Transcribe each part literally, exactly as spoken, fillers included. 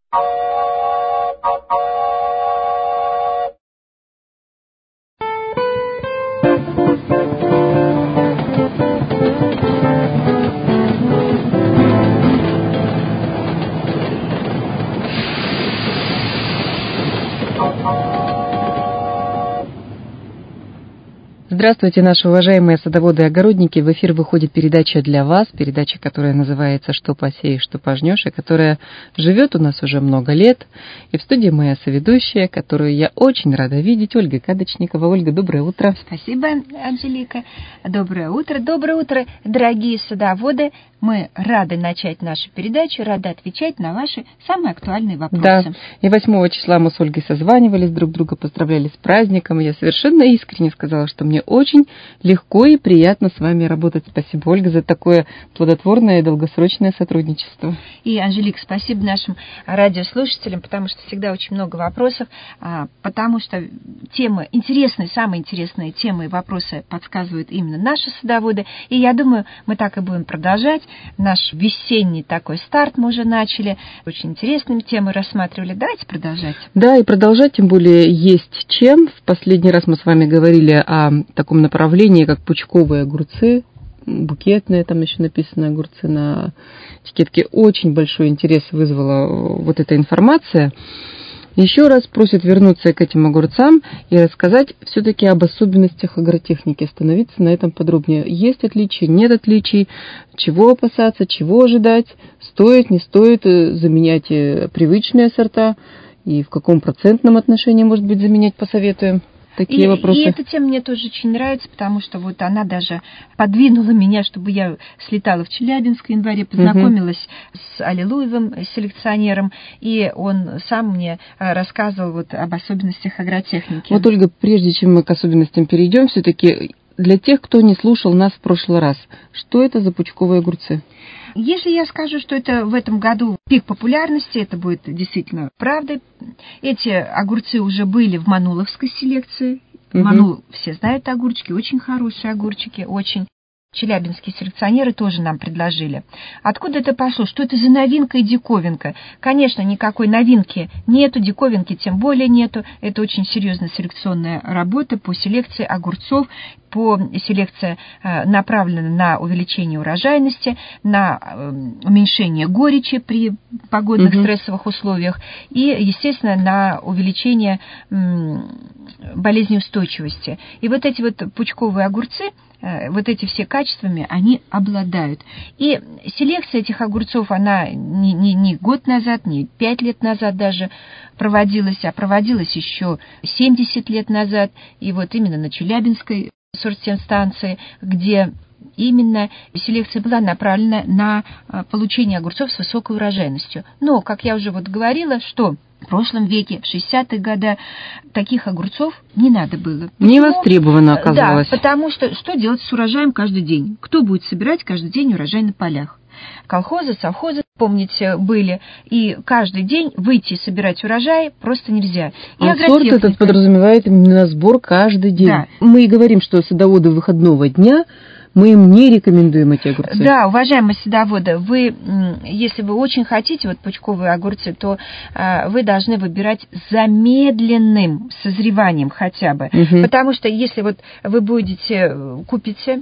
Здравствуйте, наши уважаемые садоводы и огородники. В эфир выходит передача для вас, передача, которая называется «Что посеешь, что пожнешь», и которая живет у нас уже много лет. И в студии моя соведущая, которую я очень рада видеть, Ольга Кадочникова. Ольга, доброе утро. Спасибо, Анжелика. Доброе утро. Доброе утро, дорогие садоводы. Мы рады начать нашу передачу, рады отвечать на ваши самые актуальные вопросы. Да, и восьмого числа мы с Ольгой созванивались, друг друга поздравляли с праздником. Я совершенно искренне сказала, что мне очень легко и приятно с вами работать. Спасибо, Ольга, за такое плодотворное и долгосрочное сотрудничество. И, Анжелика, спасибо нашим радиослушателям, потому что всегда очень много вопросов, потому что темы интересные, самые интересные темы и вопросы подсказывают именно наши садоводы. И я думаю, мы так и будем продолжать. Наш весенний такой старт мы уже начали. Очень интересные темы рассматривали. Давайте продолжать. Да, и продолжать, тем более есть чем. В последний раз мы с вами говорили о таком направлении, как пучковые огурцы, букетные, там еще написано огурцы на этикетке. Очень большой интерес вызвала вот эта информация. Еще раз просят вернуться к этим огурцам и рассказать все-таки об особенностях агротехники, остановиться на этом подробнее. Есть отличия, нет отличий, чего опасаться, чего ожидать, стоит, не стоит заменять привычные сорта и в каком процентном отношении, может быть, заменять, посоветуем. Такие и, вопросы. И эта тема мне тоже очень нравится, потому что вот она даже подвинула меня, чтобы я слетала в Челябинск в январе, познакомилась угу. с Аллилуевым селекционером, и он сам мне рассказывал вот об особенностях агротехники. Вот, Ольга, прежде чем мы к особенностям перейдем, все-таки для тех, кто не слушал нас в прошлый раз, что это за пучковые огурцы? Если я скажу, что это в этом году пик популярности, это будет действительно правдой. Эти огурцы уже были в мануловской селекции. Угу. Манул, все знают огурчики, очень хорошие огурчики, очень. Челябинские селекционеры тоже нам предложили. Откуда это пошло? Что это за новинка и диковинка? Конечно, никакой новинки нету, диковинки тем более нету. Это очень серьезная селекционная работа по селекции огурцов, по селекция направлена на увеличение урожайности, на уменьшение горечи при погодных угу. стрессовых условиях и, естественно, на увеличение болезнеустойчивости. И вот эти вот пучковые огурцы, вот эти все качествами они обладают. И селекция этих огурцов, она не, не, не год назад, не пять лет назад даже проводилась, а проводилась еще семьдесят лет назад. И вот именно на Челябинской сортсемстанции, где именно селекция была направлена на получение огурцов с высокой урожайностью. Но, как я уже вот говорила, что в прошлом веке, в шестидесятые годы, таких огурцов не надо было. Почему? Не востребовано оказалось. Да, потому что что делать с урожаем каждый день? Кто будет собирать каждый день урожай на полях? Колхозы, совхозы, помните, были, и каждый день выйти и собирать урожай просто нельзя. И а сорт этот подразумевает именно сбор каждый день. Да. Мы и говорим, что садоводы выходного дня, мы им не рекомендуем эти огурцы. Да, уважаемые садоводы, вы, если вы очень хотите вот пучковые огурцы, то а, вы должны выбирать с замедленным созреванием хотя бы. Угу. Потому что если вот вы будете, купите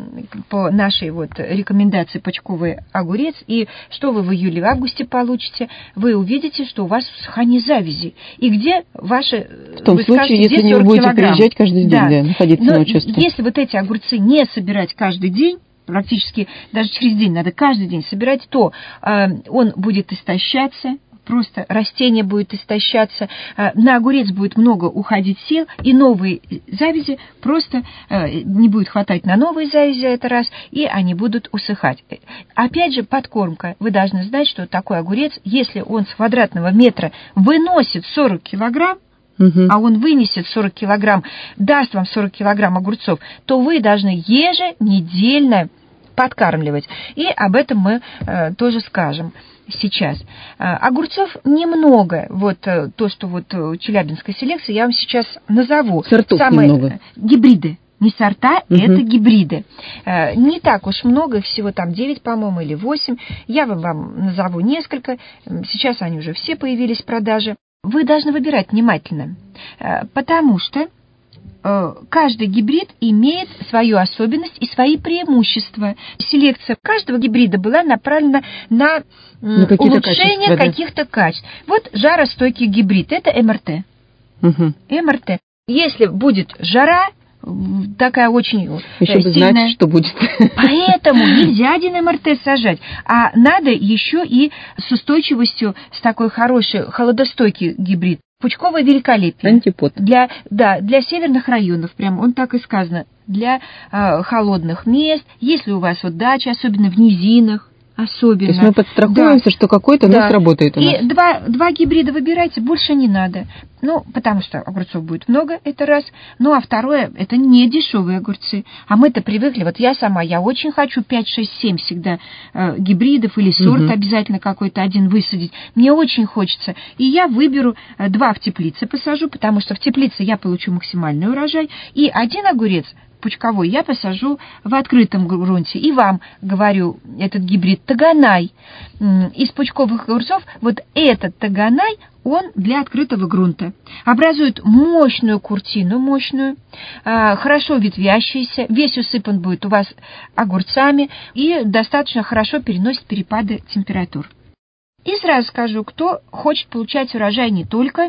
по нашей вот рекомендации пучковый огурец, и что вы в июле, в августе получите, вы увидите, что у вас усыхание завязи. И где ваши... В том случае, если не вы будете килограмм. Приезжать каждый день, да. Да, находиться Но на участке. Если вот эти огурцы не собирать каждый день, практически даже через день надо каждый день собирать, то э, он будет истощаться, просто растение будет истощаться, э, на огурец будет много уходить сил, и новые завязи просто э, не будет хватать на новые завязи, это раз, и они будут усыхать. Опять же, подкормка. Вы должны знать, что такой огурец, если он с квадратного метра выносит сорок килограмм, Uh-huh. а он вынесет сорок килограмм, даст вам сорок килограмм огурцов, то вы должны еженедельно подкармливать. И об этом мы э, тоже скажем сейчас. А, огурцов немного. Вот э, то, что вот у челябинской селекции, я вам сейчас назову. Сортов самые немного. Гибриды. Не сорта, Угу. это гибриды. Не так уж много, их всего там девять, по-моему, или восемь. Я вам, вам назову несколько. Сейчас они уже все появились в продаже. Вы должны выбирать внимательно, потому что каждый гибрид имеет свою особенность и свои преимущества. Селекция каждого гибрида была направлена на, на какие-то улучшение качества, каких-то да. качеств. Вот жаростойкий гибрид – это эм эр тэ. Угу. эм эр тэ. Если будет жара, такая очень еще бы сильная. Знать, что будет. Поэтому нельзя один эм эр тэ сажать, а надо еще и с устойчивостью, с такой хорошей, холодостойкий гибрид. Пучковое великолепие. Антипод. Для, да, для северных районов, прям он так и сказано, для э, холодных мест. Если у вас вот дача, особенно в низинах, особенно. То есть мы подстрахуемся, да. что какой-то да. у нас работает у нас. И два, два гибрида выбирайте, больше не надо. Ну, потому что огурцов будет много, это раз. Ну, а второе, это не дешевые огурцы. А мы-то привыкли, вот я сама, я очень хочу пять, шесть, семь всегда э, гибридов или сорт угу. обязательно какой-то один высадить. Мне очень хочется. И я выберу э, два в теплице посажу, потому что в теплице я получу максимальный урожай. И один огурец пучковой я посажу в открытом грунте. И вам говорю, этот гибрид таганай. Из пучковых огурцов вот этот таганай, он для открытого грунта. Образует мощную куртину, мощную, хорошо ветвящаяся, весь усыпан будет у вас огурцами и достаточно хорошо переносит перепады температур. И сразу скажу, кто хочет получать урожай не только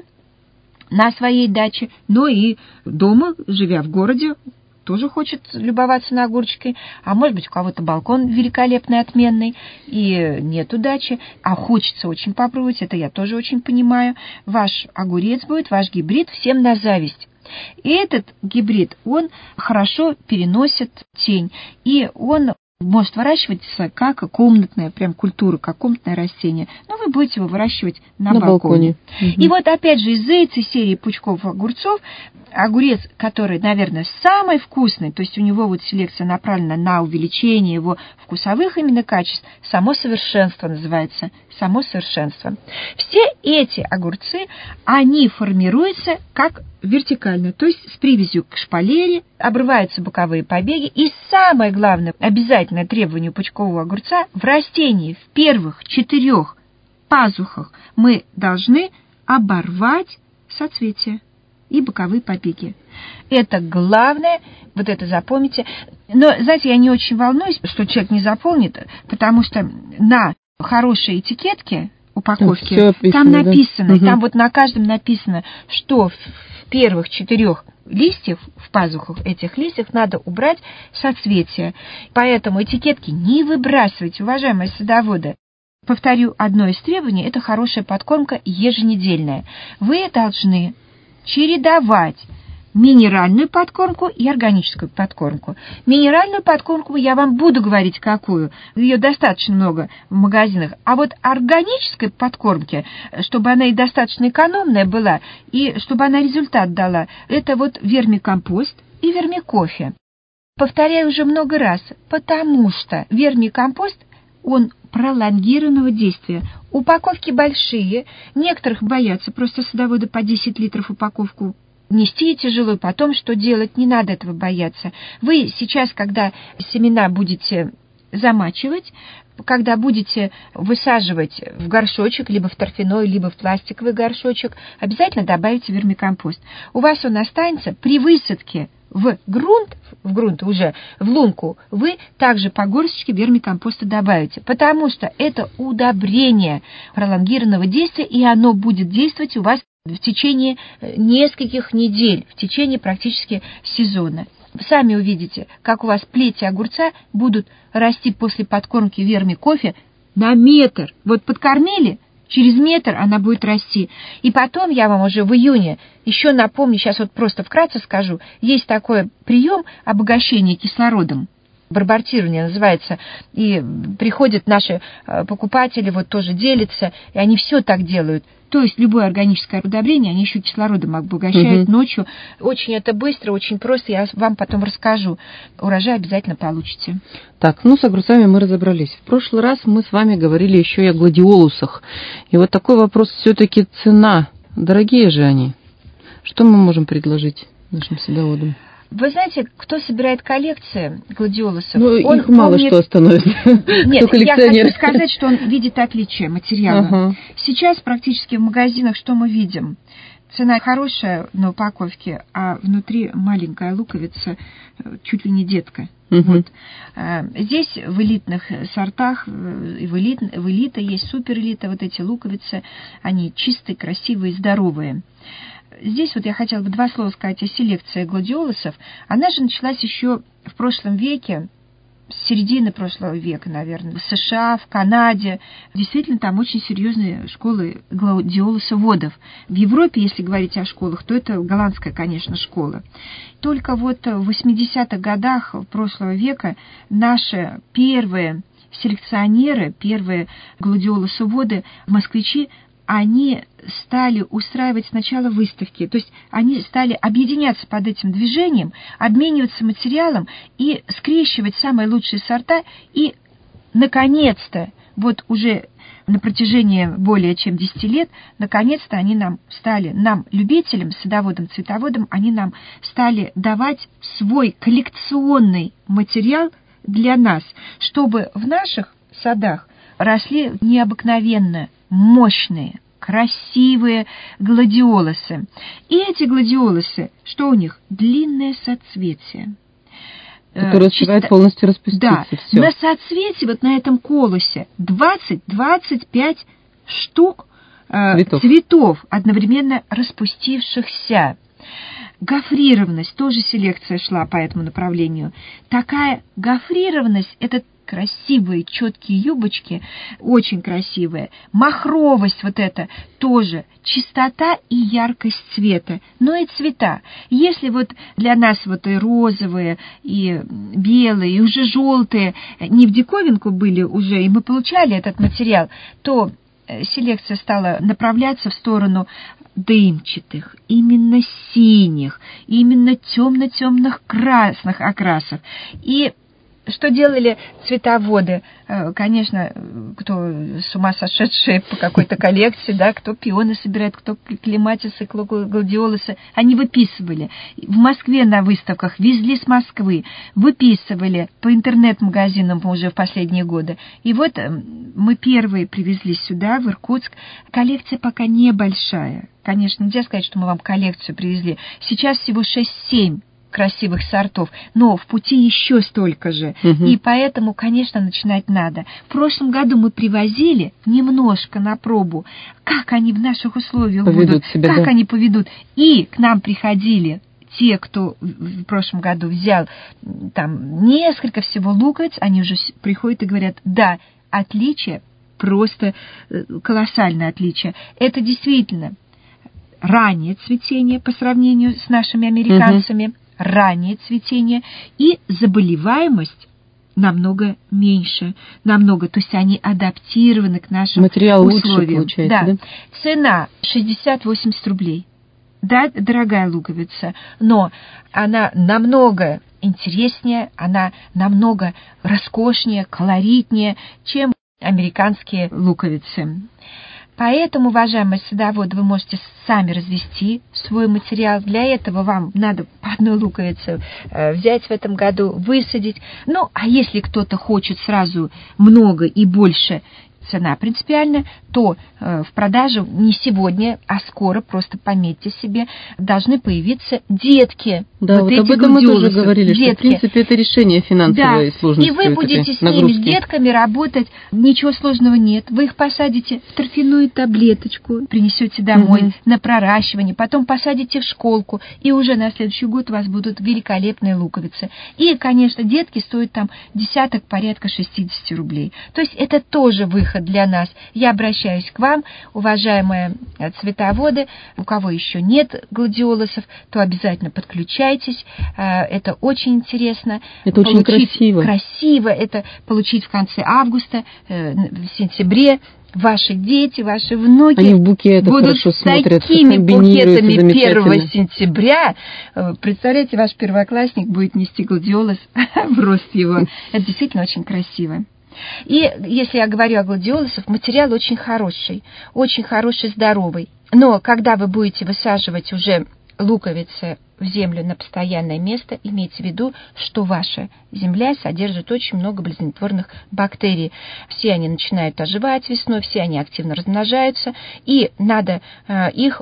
на своей даче, но и дома, живя в городе, тоже хочет любоваться на огурчики, а может быть у кого-то балкон великолепный, отменный, и нету дачи, а хочется очень попробовать, это я тоже очень понимаю. Ваш огурец будет, ваш гибрид всем на зависть. И этот гибрид, он хорошо переносит тень, и он может выращиваться как комнатная прям культура, как комнатное растение. Но вы будете его выращивать на, на балконе. балконе. И угу. вот опять же из этой серии пучков огурцов огурец, который, наверное, самый вкусный, то есть у него вот селекция направлена на увеличение его вкусовых именно качеств, само совершенство называется, само совершенство. Все эти огурцы, они формируются как вертикально, то есть с привязью к шпалере, обрываются боковые побеги. И самое главное, обязательное требование пучкового огурца в растении в первых четырех пазухах мы должны оборвать соцветия и боковые побеги. Это главное, вот это запомните. Но, знаете, я не очень волнуюсь, что человек не запомнит, потому что на хорошей этикетке упаковки описано, там написано, да? Там вот на каждом написано, что в первых четырех листьев, в пазухах этих листьев надо убрать соцветия. Поэтому этикетки не выбрасывайте, уважаемые садоводы. Повторю, одно из требований – это хорошая подкормка еженедельная. Вы должны чередовать минеральную подкормку и органическую подкормку. Минеральную подкормку я вам буду говорить какую. Ее достаточно много в магазинах. А вот органической подкормки, чтобы она и достаточно экономная была, и чтобы она результат дала, это вот вермикомпост и вермикофе. Повторяю уже много раз, потому что вермикомпост, он пролонгированного действия. Упаковки большие, некоторых боятся, просто садоводы по десять литров упаковку нести тяжело, потом что делать, не надо этого бояться. Вы сейчас, когда семена будете замачивать, когда будете высаживать в горшочек, либо в торфяной, либо в пластиковый горшочек, обязательно добавите вермикомпост. У вас он останется при высадке в грунт, в грунт уже, в лунку, вы также по горсточке вермикомпоста добавите, потому что это удобрение пролонгированного действия, и оно будет действовать у вас в течение нескольких недель, в течение практически сезона. Сами увидите, как у вас плети огурца будут расти после подкормки вермикофе на метр. Вот подкормили, через метр она будет расти. И потом я вам уже в июне еще напомню, сейчас вот просто вкратце скажу, есть такой прием обогащения кислородом. Барбортирование называется, и приходят наши покупатели, вот тоже делятся, и они все так делают. То есть любое органическое удобрение, они еще кислородом обогащают угу. ночью. Очень это быстро, очень просто, я вам потом расскажу. Урожай обязательно получите. Так, ну с огурцами мы разобрались. В прошлый раз мы с вами говорили еще и о гладиолусах. И вот такой вопрос, все-таки цена. Дорогие же они. Что мы можем предложить нашим садоводам? Вы знаете, кто собирает коллекции гладиолусов? Ну, он их мало помнит... что остановится. Нет, я хочу сказать, что он видит отличие материала. Ага. Сейчас практически в магазинах что мы видим? Цена хорошая на упаковке, а внутри маленькая луковица, чуть ли не детка. Угу. Вот. Здесь в элитных сортах, в, элит, в элита есть суперэлита, вот эти луковицы, они чистые, красивые, здоровые. Здесь вот я хотела бы два слова сказать о селекции гладиолусов. Она же началась еще в прошлом веке, с середины прошлого века, наверное, в США, в Канаде. Действительно, там очень серьезные школы гладиолусоводов. В Европе, если говорить о школах, то это голландская, конечно, школа. Только вот в восьмидесятых годах прошлого века наши первые селекционеры, первые гладиолусоводы, москвичи, они стали устраивать сначала выставки, то есть они стали объединяться под этим движением, обмениваться материалом и скрещивать самые лучшие сорта, и, наконец-то, вот уже на протяжении более чем десяти лет, наконец-то они нам стали, нам, любителям, садоводам, цветоводам, они нам стали давать свой коллекционный материал для нас, чтобы в наших садах росли необыкновенно мощные, красивые гладиолусы. И эти гладиолусы, что у них? Длинное соцветие. Который успевает Чисто... полностью распуститься. Да, все. На соцветии, вот на этом колосе, двадцать-двадцать пять штук э, цветов. цветов, одновременно распустившихся. Гофрированность, тоже селекция шла по этому направлению. Такая гофрированность, это красивые, четкие юбочки, очень красивые. Махровость вот эта тоже. Чистота и яркость цвета. Но и цвета. Если вот для нас вот и розовые, и белые, и уже желтые не в диковинку были уже, и мы получали этот материал, то селекция стала направляться в сторону дымчатых, именно синих, именно темно-темных красных окрасов. И что делали цветоводы? Конечно, кто с ума сошедшие по какой-то коллекции, да, кто пионы собирает, кто клематисы, гладиолусы, они выписывали. В Москве на выставках везли с Москвы, выписывали по интернет-магазинам уже в последние годы. И вот мы первые привезли сюда, в Иркутск. Коллекция пока небольшая. Конечно, нельзя сказать, что мы вам коллекцию привезли. Сейчас всего шесть-семь красивых сортов, но в пути еще столько же. Угу. И поэтому, конечно, начинать надо. В прошлом году мы привозили немножко на пробу, как они в наших условиях поведут будут, себя, как да. они поведут. И к нам приходили те, кто в прошлом году взял там несколько всего луковиц, они уже приходят и говорят, да, отличие, просто колоссальное отличие. Это действительно раннее цветение по сравнению с нашими американцами, угу. раннее цветение, и заболеваемость намного меньше, намного, то есть они адаптированы к нашим Материал условиям. Лучше получается, да. Да. Цена шестьдесят-восемьдесят рублей. Да, дорогая луковица, но она намного интереснее, она намного роскошнее, колоритнее, чем американские луковицы. Поэтому, уважаемые садоводы, вы можете сами развести свой материал. Для этого вам надо по одной луковице взять в этом году, высадить. Ну, а если кто-то хочет сразу много и больше, цена принципиальная, то э, в продаже не сегодня, а скоро, просто пометьте себе, должны появиться детки. Да, вот, вот об этом мы тоже говорили, детки. Что, в принципе, это решение финансовой да. сложности. И вы будете с нагрузки. ними, с детками работать, ничего сложного нет. Вы их посадите в торфяную таблеточку, принесете домой угу. на проращивание, потом посадите в школку, и уже на следующий год у вас будут великолепные луковицы. И, конечно, детки стоят там десяток порядка шестьдесят рублей. То есть это тоже выход для нас. Я обращаюсь к вам, уважаемые цветоводы, у кого еще нет гладиолусов, то обязательно подключайтесь, это очень интересно. Это получить очень красиво. Красиво, это получить в конце августа, в сентябре. Ваши дети, ваши внуки Они в букетах будут хорошо с такими букетами первого сентября. Представляете, ваш первоклассник будет нести гладиолус в рост его. Это действительно очень красиво. И если я говорю о гладиолусах, материал очень хороший, очень хороший, здоровый. Но когда вы будете высаживать уже луковицы в землю на постоянное место, имейте в виду, что ваша земля содержит очень много болезнетворных бактерий. Все они начинают оживать весной, все они активно размножаются, и надо э, их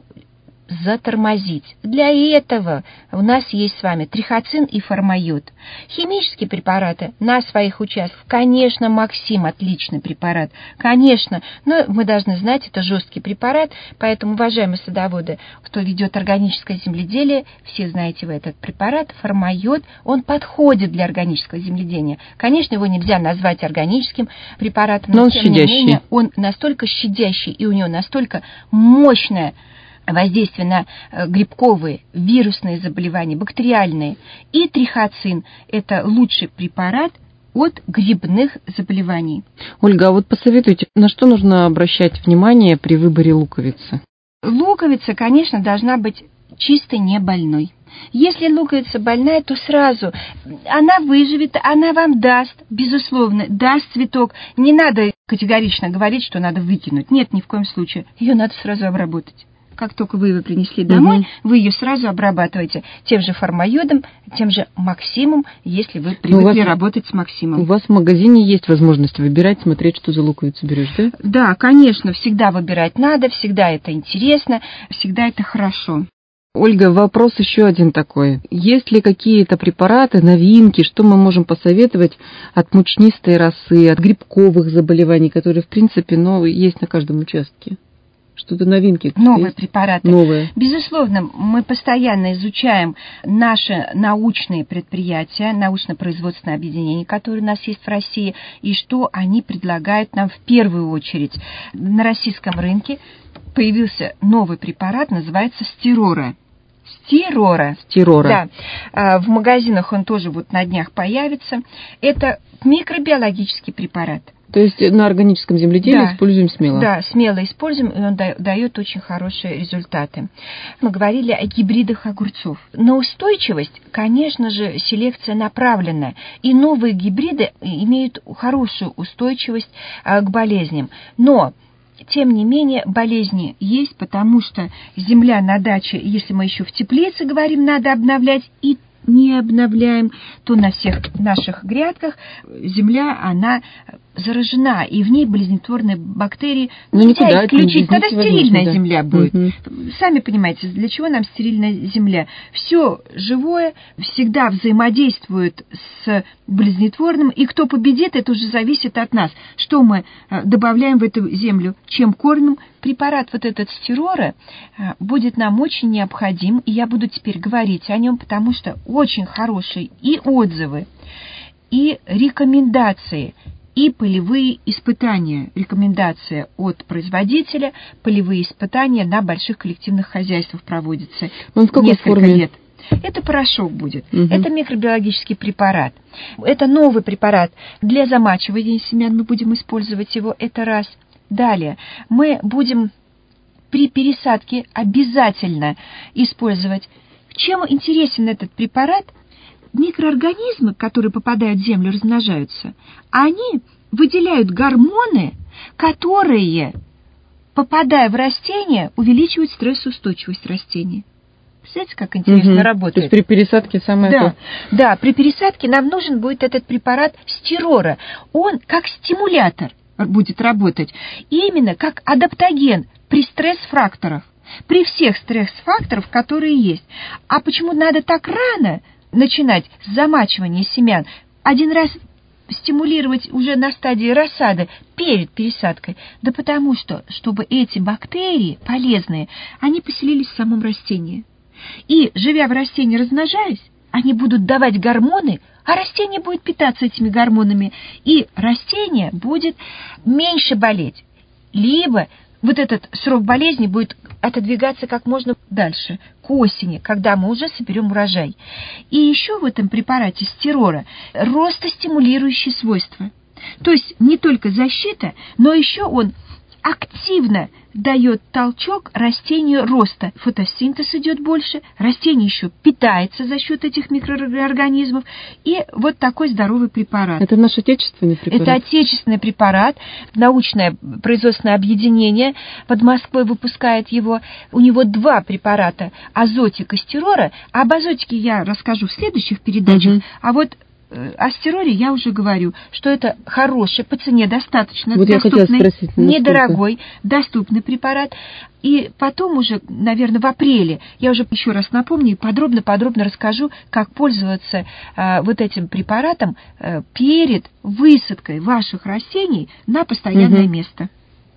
затормозить. Для этого у нас есть с вами трихоцин и формайод. Химические препараты на своих участках, конечно, Максим отличный препарат, конечно, но мы должны знать, это жесткий препарат, поэтому, уважаемые садоводы, кто ведет органическое земледелие, все знаете вы этот препарат, формайод, он подходит для органического земледелия. Конечно, его нельзя назвать органическим препаратом, но, но тем щадящий. не менее он настолько щадящий и у него настолько мощная воздействие на грибковые, вирусные заболевания, бактериальные. И трихоцин – это лучший препарат от грибных заболеваний. Ольга, а вот посоветуйте, на что нужно обращать внимание при выборе луковицы? Луковица, конечно, должна быть чисто не больной. Если луковица больная, то сразу она выживет, она вам даст, безусловно, даст цветок. Не надо категорично говорить, что надо выкинуть. Нет, ни в коем случае. Ее надо сразу обработать. Как только вы ее принесли домой, угу. вы ее сразу обрабатываете тем же формайодом, тем же Максимом, если вы привыкли вас, работать с Максимом. У вас в магазине есть возможность выбирать, смотреть, что за луковицу берешь, да? Да, конечно, всегда выбирать надо, всегда это интересно, всегда это хорошо. Ольга, вопрос еще один такой. Есть ли какие-то препараты, новинки, что мы можем посоветовать от мучнистой росы, от грибковых заболеваний, которые, в принципе, ну, есть на каждом участке? Что-то новинки. Новые есть? Препараты. Новые. Безусловно, мы постоянно изучаем наши научные предприятия, научно-производственные объединения, которые у нас есть в России, и что они предлагают нам в первую очередь. На российском рынке появился новый препарат, называется стирора. Стирора. Стирора. Да. В магазинах он тоже вот на днях появится. Это микробиологический препарат. То есть на органическом земледелии да, используем смело? Да, смело используем, и он дает очень хорошие результаты. Мы говорили о гибридах огурцов. На устойчивость, конечно же, селекция направлена, и новые гибриды имеют хорошую устойчивость к болезням. Но тем не менее, болезни есть, потому что земля на даче, если мы еще в теплице говорим, надо обновлять, и не обновляем, то на всех наших грядках земля, она заражена, и в ней болезнетворные бактерии. Ну, нельзя исключить, тогда стерильная да. земля будет. Угу. Сами понимаете, для чего нам стерильная земля? Все живое всегда взаимодействует с болезнетворным, и кто победит, это уже зависит от нас. Что мы добавляем в эту землю, чем кормим. Препарат вот этот стирора будет нам очень необходим, и я буду теперь говорить о нем, потому что очень хорошие и отзывы, и рекомендации, и полевые испытания. Рекомендация от производителя, полевые испытания на больших коллективных хозяйствах проводятся. Он в какой несколько форме? лет. Это порошок будет. Угу. Это микробиологический препарат. Это новый препарат. Для замачивания семян мы будем использовать его. Это раз. Далее мы будем при пересадке обязательно использовать. Чем интересен этот препарат? Микроорганизмы, которые попадают в землю, размножаются. Они выделяют гормоны, которые, попадая в растение, увеличивают стрессоустойчивость растения. Представляете, как интересно угу. работает? То есть при пересадке самое да, то? Да, при пересадке нам нужен будет этот препарат стирора. Он как стимулятор будет работать. Именно как адаптоген при стресс-факторах. При всех стресс-факторах, которые есть. А почему надо так рано начинать с замачивания семян? Один раз стимулировать уже на стадии рассады перед пересадкой. Да потому что, чтобы эти бактерии полезные, они поселились в самом растении. И, живя в растении, размножаясь, они будут давать гормоны, а растение будет питаться этими гормонами, и растение будет меньше болеть. Либо вот этот срок болезни будет отодвигаться как можно дальше, к осени, когда мы уже соберем урожай. И еще в этом препарате стирора ростостимулирующие свойства. То есть не только защита, но еще он активно дает толчок растению роста. Фотосинтез идет больше, растение еще питается за счет этих микроорганизмов. И вот такой здоровый препарат. Это наш отечественный препарат? Это отечественный препарат. Научное производственное объединение под Москвой выпускает его. У него два препарата – азотик и стирора. Об азотике я расскажу в следующих передачах. Угу. А вот о стироре я уже говорю, что это хороший, по цене достаточно вот доступный, спросить, недорогой, доступный препарат. И потом уже, наверное, в апреле, я уже еще раз напомню, подробно-подробно расскажу, как пользоваться э, вот этим препаратом э, перед высадкой ваших растений на постоянное угу. место.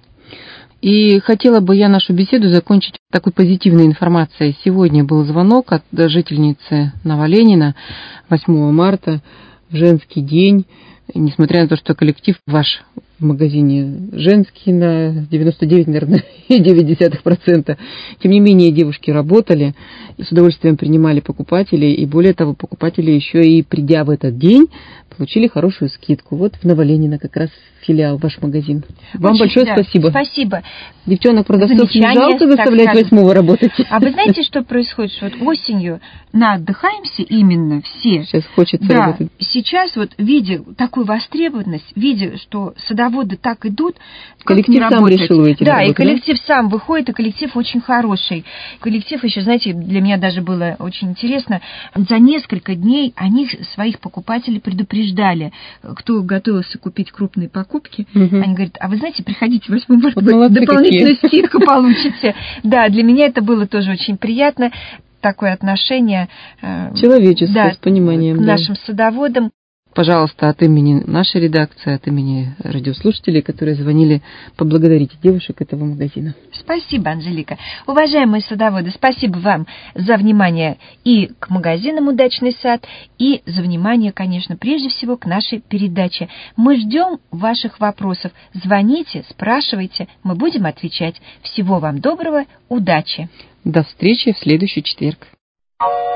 И хотела бы я нашу беседу закончить такой позитивной информацией. Сегодня был звонок от жительницы Новоленина восьмого марта в женский день. Несмотря на то, что коллектив ваш в магазине женский на девяносто девять, наверное, и девять десятых процента. Тем не менее, девушки работали, с удовольствием принимали покупателей, и более того, покупатели еще и придя в этот день, получили хорошую скидку. Вот в Новоленина как раз филиал, ваш магазин. Вам Очень, большое да, спасибо. Спасибо. Девчонок, продавцов не жалко заставлять восьмого работать? А вы знаете, что происходит? Вот осенью наотдыхаемся именно все. Сейчас хочется да, работать. Сейчас вот, видя такую востребованность, видя, что садоводы так идут, коллектив как сам решил выйти Да, на работу, и коллектив да? сам выходит, и коллектив очень хороший. Коллектив еще, знаете, для меня даже было очень интересно, за несколько дней они своих покупателей предупреждали, кто готовился купить крупные покупки. Угу. Они говорят, а вы знаете, приходите восьмого марта, вот дополнительную какие. скидку получите. Да, для меня это было тоже очень приятно, такое отношение человеческое, да, с пониманием к нашим да. садоводам. Пожалуйста, от имени нашей редакции, от имени радиослушателей, которые звонили, поблагодарите девушек этого магазина. Спасибо, Анжелика. Уважаемые садоводы, спасибо вам за внимание и к магазинам «Удачный сад», и за внимание, конечно, прежде всего к нашей передаче. Мы ждем ваших вопросов. Звоните, спрашивайте, мы будем отвечать. Всего вам доброго, удачи. До встречи в следующий четверг.